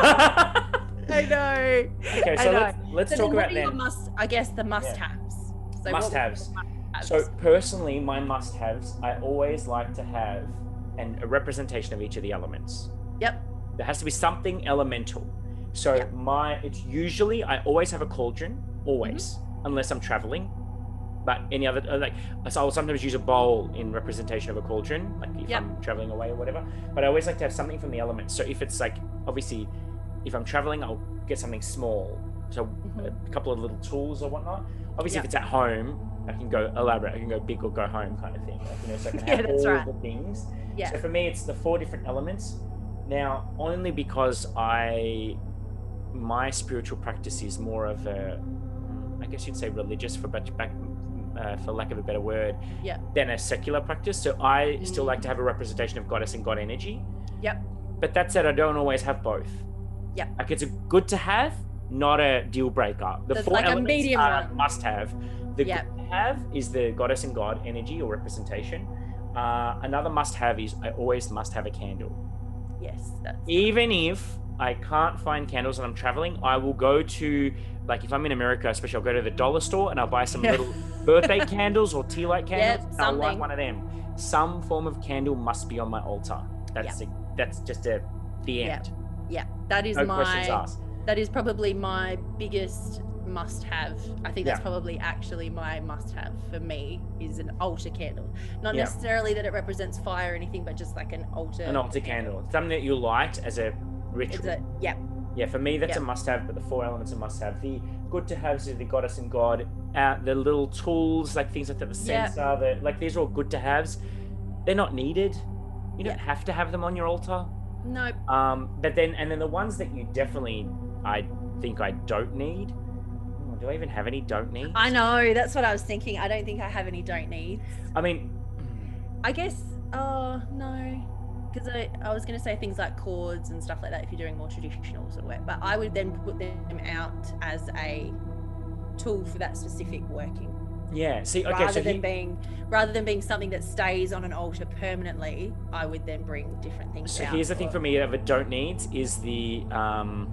I know. Okay, I so know. let's, let's So talk then what about are your then must I guess the must haves. So what would be must-haves. the must-haves? So personally, my must-haves, I always like to have an, a representation of each of the elements. Yep. There has to be something elemental. So Yep. my, it's usually, I always have a cauldron, always, Mm-hmm. unless I'm traveling. But any other, uh, like, so I'll sometimes use a bowl in representation of a cauldron, like if Yep. I'm traveling away or whatever. But I always like to have something from the elements. So if it's like, obviously, if I'm traveling, I'll get something small. So Mhm. a couple of little tools or whatnot. Obviously, Yep. if it's at home, I can go elaborate. I can go big or go home kind of thing. Like, you know, so I can Yeah, have that's all right. the things. Yeah. So for me, it's the four different elements. Now, only because I, my spiritual practice is more of a, I guess you'd say religious, for back, back uh, for lack of a better word, Yeah. than a secular practice. So I still like to have a representation of goddess and god energy. Yep. But that said, I don't always have both. Yep. Like, it's a good to have, not a deal breaker. The It's four like a elements medium are one. must have. The Yep. good to have is the goddess and god energy or representation. Uh, another must have is I always must have a candle. Yes, that's Even if I can't find candles and I'm traveling, I will go to, like, if I'm in America, especially, I'll go to the dollar store and I'll buy some Yeah. little birthday candles or tea light candles. Yep, and I'll light something. one of them. Some form of candle must be on my altar. That's a, that's just a the Yep. end. yeah. That is No questions my asked. that is probably my biggest must have. I think that's Yeah. probably actually my must have for me is an altar candle. Not Yeah. necessarily that it represents fire or anything, but just like an altar. An altar candle, something that you light as a It's ritual. a yeah. Yeah, for me, that's Yeah. a must-have, but the four elements are must-have. The good to haves are the goddess and god, uh, the little tools, like things like that, the Yeah. censer, the, like, these are all good to haves. They're not needed. You don't Yeah. have to have them on your altar. Nope. Um, but then, and then the ones that you definitely, I think I don't need. Oh, do I even have any don't need? I know. That's what I was thinking. I don't think I have any don't needs. I mean, I guess. Oh no. Because I, I was going to say things like chords and stuff like that if you're doing more traditional sort of work, but I would then put them out as a tool for that specific working. Yeah. See, okay. rather So than he, being rather than being something that stays on an altar permanently, I would then bring different things so out. here's the thing or for me that I don't need is the um,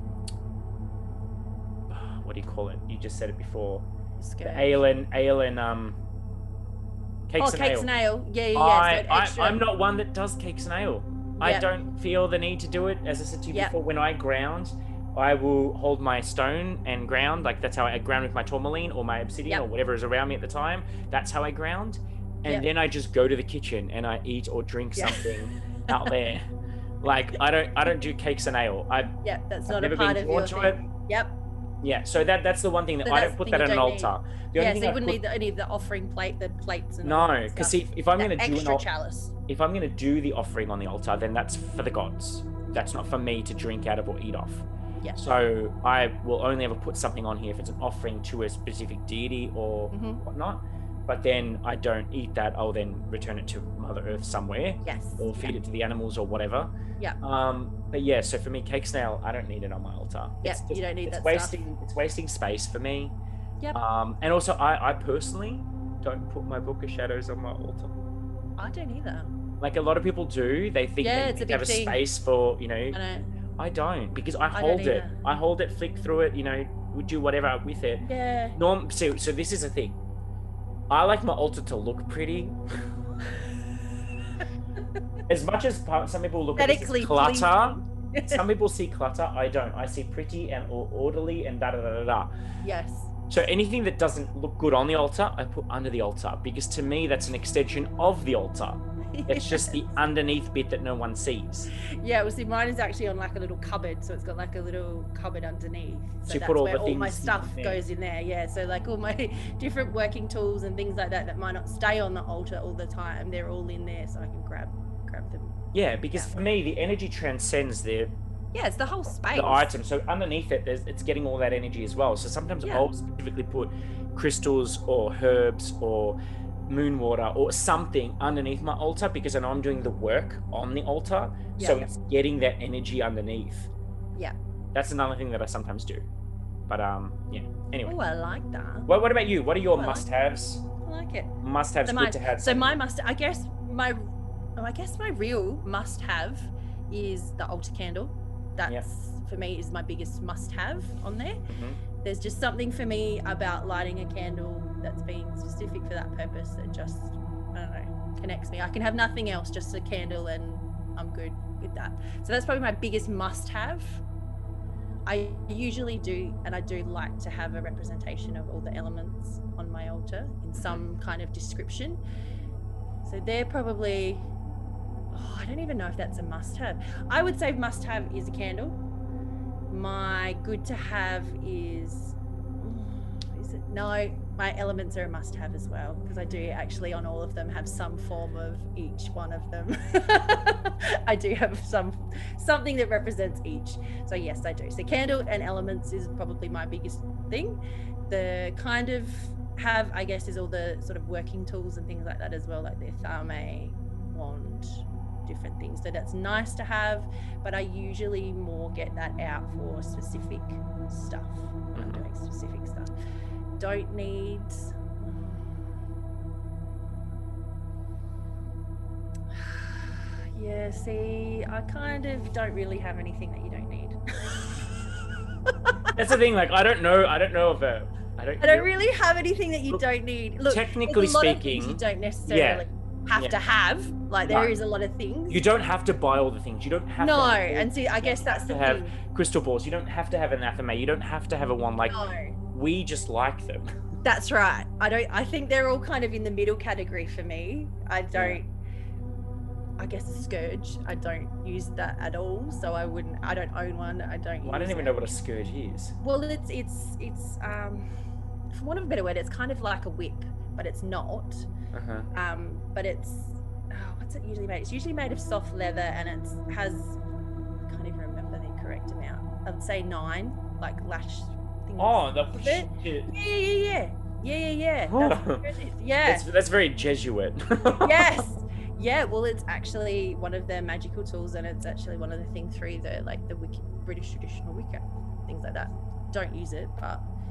what do you call it? You just said it before. scourge. The Aelin, Aelin, um, cakes Oh, and cakes ale. and ale. Yeah, yeah, yeah. I, so an I, extra. I'm not one that does cakes and ale. I Yep. don't feel the need to do it. As I said to you Yep. before, when I ground, I will hold my stone and ground. Like that's how I ground with my tourmaline or my obsidian Yep. or whatever is around me at the time. That's how I ground. And Yep. then I just go to the kitchen and I eat or drink Yeah. something out there. Like I don't, I don't do cakes and ale. I, Yeah, that's I've not never a part been of your drawn to it. thing. Yep. Yeah. So that that's the one thing that So I that's don't put the that thing on you an don't need. altar. The Yeah, only so thing you I wouldn't put- need the, any of the offering plate, the plates and all No, that because stuff. if, if I'm That going to do an extra al- chalice. if I'm going to do the offering on the altar, then that's for the gods. That's not for me to drink out of or eat off. Yeah. So I will only ever put something on here if it's an offering to a specific deity or Mhm. whatnot. But then I don't eat that. I'll then return it to Mother Earth somewhere Yes. or feed it to the animals or whatever. Yeah. Um. But yeah, so for me, cake snail, I don't need it on my altar. Yeah, It's you don't need it's that wasting, stuff. It's wasting space for me. Yep. Um. And also, I, I personally don't put my Book of Shadows on my altar. I don't either. Like a lot of people do. They think Yeah, they it's a need to have a big thing. space for, you know, I know. I don't because I I don't hold it. either. I hold it, flick through it, you know, would do whatever with it. Yeah. Norm, so, so this is the thing. I like my altar to look pretty. As much as pa- some people look at this Aesthetically as clutter, pleasing. some people see clutter. I don't. I see pretty and or- orderly and da da da da da. Yes. So anything that doesn't look good on the altar, I put under the altar because to me that's an extension of the altar. It's just the underneath bit that no one sees. Yeah, well, see, mine is actually on like a little cupboard, so it's got like a little cupboard underneath. So So, you that's put all where the all my things in stuff there. goes in there. Yeah, so like all my different working tools and things like that that might not stay on the altar all the time, they're all in there, so I can grab grab them. Yeah, because Yeah. for me the energy transcends the Yeah, it's the whole space. the item. So underneath it, there's, it's getting all that energy as well. So sometimes Yeah. I'll specifically put crystals or herbs or moon water or something underneath my altar because I know I'm doing the work on the altar. So Yeah. it's getting that energy underneath. Yeah. That's another thing that I sometimes do. But um, yeah. Anyway, Oh, I like that. what, what about you? What are your I like must-haves? I like it. Must-haves So good my, to have. so my must, I guess my, oh, I guess my real must-have is the altar candle. That's for me is my biggest must-have on there. Mhm. There's just something for me about lighting a candle that's been specific for that purpose that just, I don't know, connects me. I can have nothing else, just a candle, and I'm good with that. So that's probably my biggest must-have. I usually do, and I do like to have a representation of all the elements on my altar in some kind of description. So they're probably, oh, I don't even know if that's a must-have. I would say must-have is a candle. My good to have is, is it? No, my elements are a must-have as well, because I do actually on all of them have some form of each one of them. I do have some something that represents each. So yes, I do. So candle and elements is probably my biggest thing. The kind of have, I guess, is all the sort of working tools and things like that as well, like the thame, wand, different things. So that's nice to have, but I usually more get that out for specific stuff when I'm doing specific stuff. Don't need yeah, see, I kind of don't really have anything that you don't need. That's the thing. Like I don't know. I don't know if a, I don't. I don't really have anything that you Look, don't need. Look, technically there's a lot of things speaking, you don't necessarily have yeah. to have. Like there No. is a lot of things. You don't have to buy all the things. You don't have no, to have and see, I guess that's to the have thing. crystal balls. You don't have to have anathema. You don't have to have a wand. Like No. we just like them. That's right. I don't. I think they're all kind of in the middle category for me. I don't. I guess a scourge. I don't use that at all, so I wouldn't. I don't own one. I don't. Well, I don't use even it. know what a scourge is. Well, it's it's it's um, for want of a better word, it's kind of like a whip, but it's not. Uh huh. Um, but it's oh, what's it usually made? It's usually made of soft leather, and it has I can't even remember the correct amount. I'd say nine, like lash things. Oh, the Is it? shit. Yeah, yeah, yeah, yeah, yeah, yeah. That's what it is. Yeah. That's, that's very Jesuit. Yes. Yeah, well, it's actually one of their magical tools, and it's actually one of the things through the like the Wicca, British traditional Wicca, things like that. Don't use it, but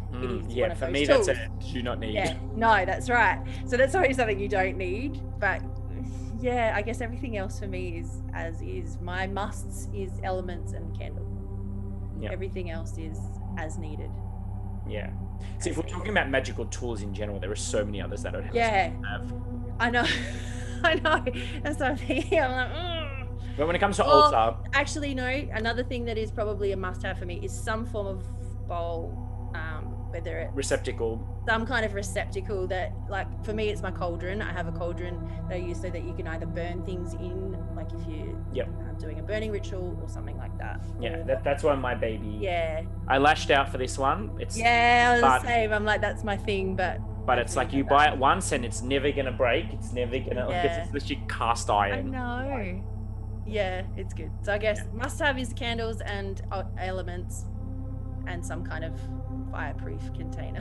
Mm, It is yeah, one of for those me, tools. that's a do not need. Yeah, no, that's right. So that's always something you don't need. But yeah, I guess everything else for me is as is. My musts is elements and candle. Yeah. Everything else is as needed. Yeah. See, if we're talking about magical tools in general, there are so many others that I don't Yeah. have. I know. I know. That's what I'm thinking. I'm like, mm. But when it comes to Well, altar, actually, no. Another thing that is probably a must-have for me is some form of bowl, um, whether it's receptacle. some kind of receptacle that, like, for me, it's my cauldron. I have a cauldron that I use so that you can either burn things in, like if you Yep. are doing a burning ritual or something like that. Yeah, that, that's why my baby. Yeah. I lashed out for this one. It's Yeah, I was but- the same. I'm like, that's my thing, but. But it's like you buy it once and it's never gonna break. It's never gonna like Yeah. it's literally cast I iron. know. Yeah, it's good. So I guess must have is candles and uh, elements and some kind of fireproof container.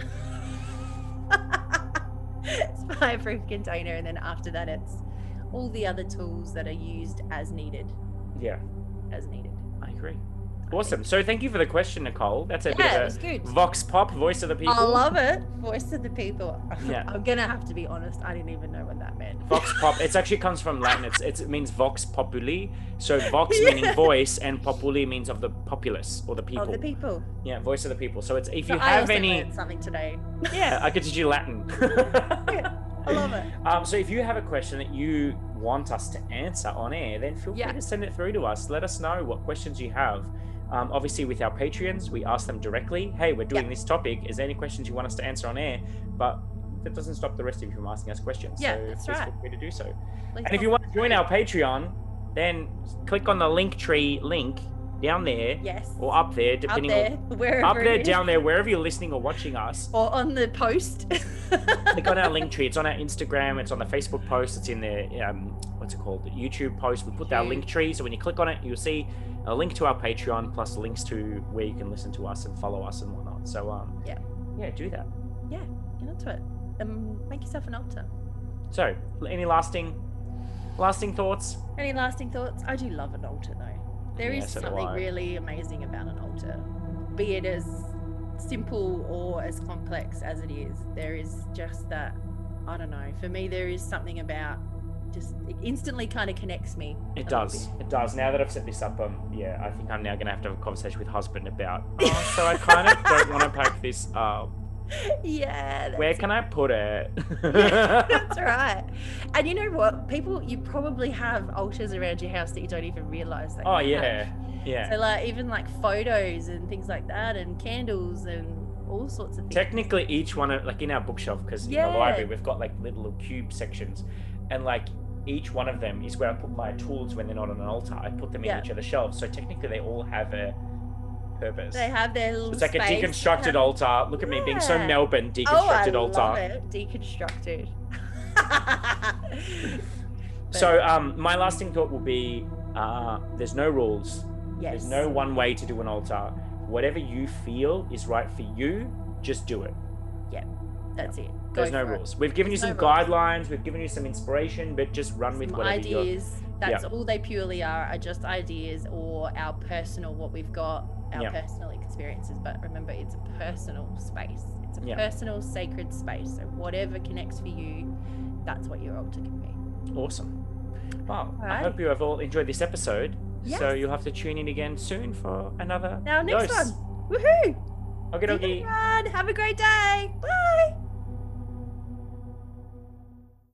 It's fireproof container, and then after that it's all the other tools that are used as needed. Yeah, As needed. I agree. Awesome. So thank you for the question, Nicole. That's a Yeah, bit it of was a good. vox pop, voice of the people. I love it. Voice of the people. Yeah. I'm gonna have to be honest. I didn't even know what that meant. Vox pop. It actually comes from Latin. It's, it's it means vox populi. So vox Yeah. meaning voice, and populi means of the populace or the people. Of the people. Yeah, voice of the people. So it's if So you I have also any. learned something today. Yeah, I could teach you Latin. I love it. Um, so if you have a question that you want us to answer on air, then feel Yeah. free to send it through to us. Let us know what questions you have. Um, obviously, with our Patreons, we ask them directly, hey, we're doing Yeah. this topic. Is there any questions you want us to answer on air? But that doesn't stop the rest of you from asking us questions. Yeah, so that's please right. feel free to do so. Please And if you don't- want to join our Patreon, then click on the link tree link down there Yes. or up there, Up depending there, on wherever up there, it is. down there, wherever you're listening or watching us. Or on the post. Click on our link tree. It's on our Instagram. It's on the Facebook post. It's in the um, what's it called? The YouTube post. We put our YouTube. link tree. So when you click on it, you'll see a link to our Patreon plus links to where you can listen to us and follow us and whatnot. So um, Yeah. yeah, do that. Yeah, get into it. Um, make yourself an altar. So, any lasting, lasting thoughts? Any lasting thoughts? I do love an altar though. There Yeah, is so do something I. really amazing about an altar. Be it as simple or as complex as it is, there is just that, I don't know, for me there is something about just, it instantly kind of connects me. a It little does. It does. Now that I've set this up, um, yeah, I think I'm now gonna have to have a conversation with husband about. Oh, so I kind of don't want to pack this up. bit. Yeah. That's Where can I put it? That's right. And you know what? People, you probably have altars around your house that you don't even realize that. Oh you have. yeah, yeah. So like even like photos and things like that, and candles and all sorts of things. Technically, each one of like in our bookshelf, because in Yeah. the library we've got like little cube sections, and like each one of them is where I put my tools when they're not on an altar. I put them in Yeah. each of the shelves. So technically, they all have a purpose. They have their little. It's like a space. deconstructed Have- altar. Look at me being so Yeah. Melbourne. Oh, I Deconstructed altar. love it. Deconstructed. So um, my lasting thought will be: uh, there's no rules. yes. There's no one way to do an altar. Whatever you feel is right for you, just do it. That's it. Go There's no for it. rules. We've given There's you no some rules. guidelines. We've given you some inspiration, but just run with Some whatever you're. ideas. That's all they purely are. Are just ideas or our personal, what we've got, our Yeah. personal experiences. But remember, it's a personal space. It's a Yeah. personal, sacred space. So whatever connects for you, that's what your altar can be. Awesome. Well, I Alright. hope you have all enjoyed this episode. So Yes. you'll have to tune in again soon for another Now, next dose. one. Woohoo! Okay, See you dokie. everyone. Have a great day. Bye.